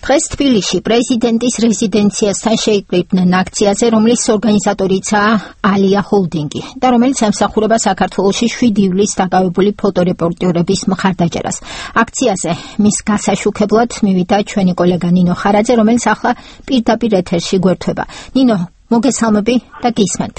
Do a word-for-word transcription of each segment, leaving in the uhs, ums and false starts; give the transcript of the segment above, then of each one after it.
დღეს თბილისში პრეზიდენტის რეზიდენციასთან შეიკრიბნენ აქციაზე, რომლის ორგანიზატორიცაა ალია ჰოლდინგი და რომელიც ემსახურება საქართველოში შვიდი ივლისს დაკავებული ფოტორეპორტიორების მხარდაჭერას. აქციაზე მის გასაშუქებლად მივიდა ჩვენი კოლეგა ნინო ხარაძე, რომელიც ახლა პირდაპირ ეთერში გვერდება. ნინო, მოგესალმები და გისმენთ.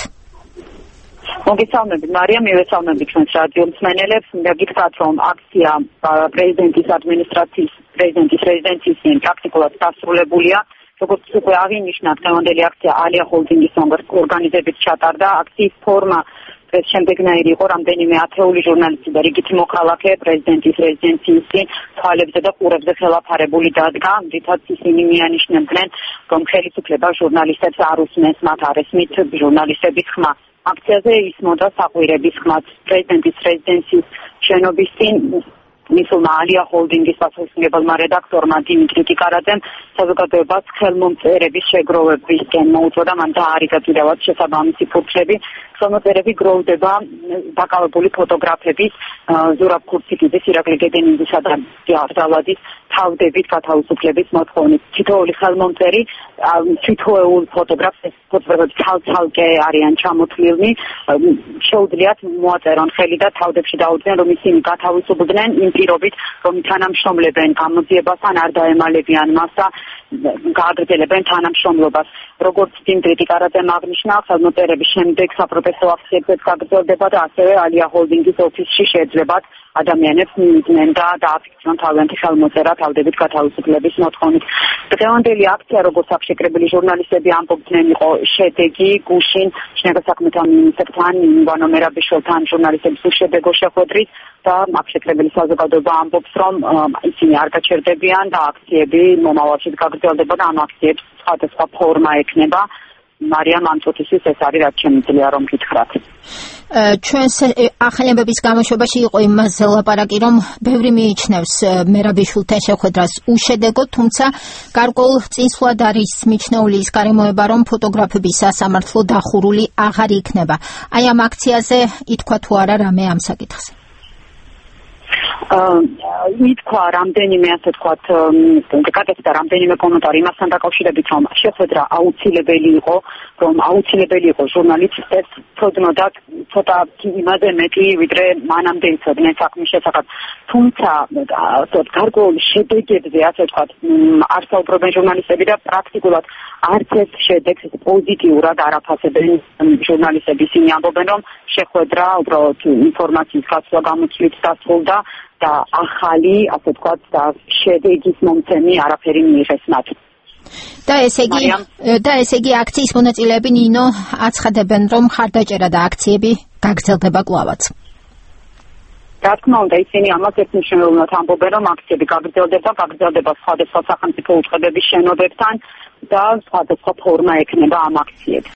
მოგესალმებით მარია, მივესალმებით ჩვენს რადიო მსმენელებს. მინდა გითხრათ, რომ აქცია პრეზიდენტის ადმინისტრაციის პრეზიდენტის რეზიდენციის მიერ პრაქტიკულად დასრულებულია. როგორც უკვე აღინიშნა, დღევანდელი აქცია ალია ჰოლდინგის ორგანიზებით ჩატარდა. აქციის ფორმა დღეს შემდეგნაირი იყო, რამდენიმე ათეული ჟურნალისტი და რიგითი მოქალაქე პრეზიდენტის რეზიდენციის თვალებზე და ყურებზე ხელაფარებული დადგა, რითაც ისინი მიანიშნებდნენ, რომ ხელისუფლება ჟურნალისტებს არ უსმენს მათ არ ესმით ჟურნალისტების ხმა. აქციაზე ისმოდა საყვირების ხმაც პრეზიდენტის რეზიდენციის შენობის წინ მისულმა ალია ჰოლდინგის პასუხისმგებელმა რედაქტორმა დიმიტრი ტიკარაძემ საზოგადოებას ხელმომწერების შეგროვებისკენ მოუწოდა, მან დაარიგა კიდევაც შესაბამისი ფურცლები. ხელმომწერები გროვდება დაკავებული ფოტოგრაფების, ზურაბ ქურციკიძის, ირაკლი გედემინძისა და ჯავდალაძის თავდებით გათავისუფლების მოთხოვნით. თითოეული ხელმომწერი თითოეულ ფოტოგრაფს ეს ფოტოგრაფები ცალ-ცალკე არიან ჩამოთვლილნი, შეუძლიათ მოაწერონ ხელი და თავდებში დაუდგნენ, რომ ისინი გათავისუფლდნენ იმ პირობით, რომ თანამშრომლებენ გამოძიებას ან არ დაემალებიან მას და გააგრძელებენ თანამშრომლობას. როგორც დიმიტრი ტიკარაძემ აღნიშნა, ხელმომწერების შემდეგ საპროტესტო აქციებზეც გაგრძელდება და ასევე ალია ჰოლდინგის ოფისში შეეძლებათ ადამიანებს მიუძნენ და დააფიქსირონ თავიანთი ხელმოწერა თავდებით გათავისუფლების მოთხოვნით. დღევანდელი აქცია, როგორც აქ შეკრებილი ჟურნალისტები ამბობდნენ, იყო შედეგი გუშინ შინაგან საქმეთა მინისტრთან ივანო მერაბიშვილთან ჟურნალისტების უშედეგო შეხვედრის და აქ შეკრებილი საზოგადოება ამბობს, რომ ისინი არ გაჩერდებიან და აქციები მომავალში გაგრძელდება და ამ აქციებს სხვადასხვა ფორმა ექნება. მარიამ, ამ წუთისთვის ეს არის რაც შემიძლია რომ გითხრათ. ჩვენს ახალების გამოშვებაში იყო იმაზე ლაპარაკი, რომ ბევრი მიიჩნევს მერაბიშვილთან შეხვედრას უშედეგო, თუმცა გარკვეულ წინსვლად არის მიჩნეული ის გარემოება, რომ ფოტოგრაფების სასამართლო დახურული აღარ იქნება. აი ამ აქციაზე ითქვა თუ არა რამე ამ საკითხზე? ითქვა რამდენიმე, ასე ვთქვათ, გაკეთდა რამდენიმე კომენტარი იმასთან დაკავშირებით, რომ შეხვედრა აუცილებელი იყო, რომ აუცილებელი იყო ჟურნალისტებს თოდნოდათ ცოტა იმაზე მეტი, ვიდრე მანამდე იცოდნენ საქმის შესახებ. თუმცა გარკვეულ შედეგებზე, ასე ვთქვათ, არ საუბრობენ ჟურნალისტები და პრაქტიკულად არც ეს შედეგს პოზიტიურად არ აფასებენ ჟურნალისტები. ისინი ამბობენ, რომ შეხვედრა უბრალოდ ინფორმაციის გაცვლა გამოცვლით დასრულდა და ახალი, ასე ვთქვათ, და შედეგის მომცემი არაფერი მიიღეს მათ. და ესე იგი და ესე იგი აქციის მონაწილეები ნინო აცხადებენ, რომ ხარდაჭერა და აქციები გაგრძელდება კვლავაც. რა თქმა უნდა, ისინი ამას ერთმნიშვნელოვნად ამბობენ, რომ აქციები გაგრძელდება, გაგრძელდება სხვადასხვა სახელმწიფო უწყებების შენობებთან და სხვადასხვა ფორმა ექნება ამ აქციებს.